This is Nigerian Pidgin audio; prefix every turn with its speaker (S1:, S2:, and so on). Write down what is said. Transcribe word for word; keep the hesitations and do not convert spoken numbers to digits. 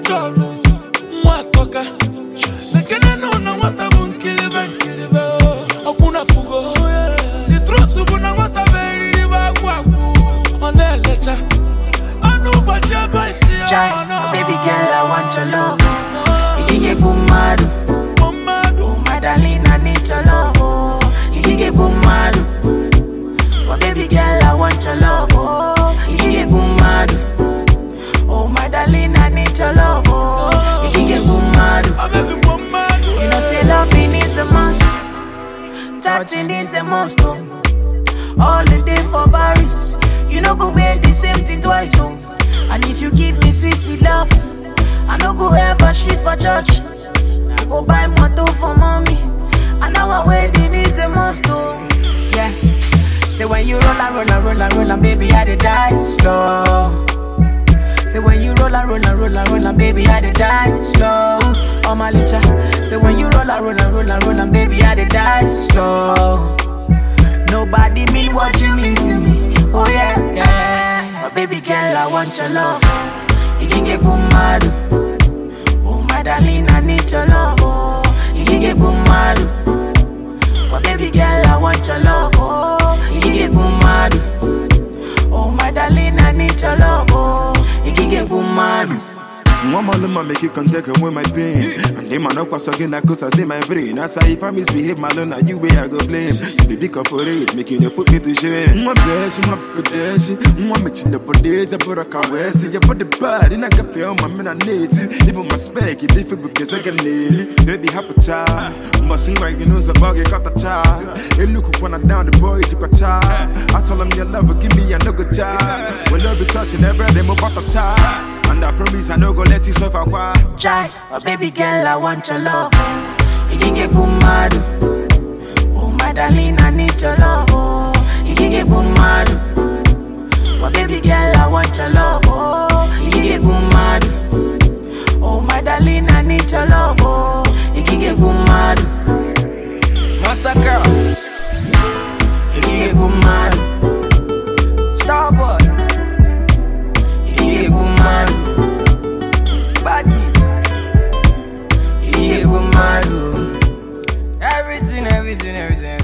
S1: jolo, mwatoka. Nekene no na wata bun kilibe kilibe. Okuna fugo, the truth subuna wata very riba kwaku. Onelecha, anu bacha baisi.
S2: Jai, baby girl, I want your love. Igige gumadu, oh my darling, I need your love. Igige gumadu, oh baby girl, I want your love. Igige gumadu, oh my darling, I need your love. Igige gumadu, you know say loving is a must, touching is a must. All the day for Paris, you know go wear the same thing twice. Oh. And if you give me sweet, sweet love, I no go ever shit for church. I go buy moto for mommy, and now our wedding is a must. Oh. Yeah. Say when you roll and roll and roll and roll and baby, I dey die slow. Say when you roll and roll and roll and roll and baby, I dey die slow. Oh my licha. Say when you roll and roll and roll and roll and baby, I dey die slow. Nobody mean what you mean to me. Oh yeah, yeah. But baby girl, I want your love. You can get gumadu. Oh my darling, I need your love. Oh, you can get gumadu. But baby girl, I want your love. Oh, you can get gumadu. Oh my darling, I need your love. Oh, you can get gumadu.
S3: Mama luma make you can take away my pain. And them man up again that cause I say my brain. As I if I misbehave my love, you way I go blame. So baby corporate, making you put me to shame. Mwa best, mwa kudeshi, mwa meching the bodies, I put a kawesi. You put the bad in a cafe on my men and needs. Even my spec, it different because I can nail it. Baby happy child, must sing like you know the buggy got a child. They look up when I down the boy took a child. I told him your love will give me a no good child. When love be touching every day, more about a child. And I promise I no go let you suffer kwa.
S2: Jai, oh baby girl, I want your love. You can get gumadu. Oh my darling, I need your love. Oh, you can get gumadu. Oh baby girl, I want your love. Oh, you can get gumadu. Oh my darling, I need your love. Oh, you can get gumadu. Master girl, you can get gumadu. Starboy, you can get gumadu. Bad beat, yeah, we're mad. Everything, everything, everything.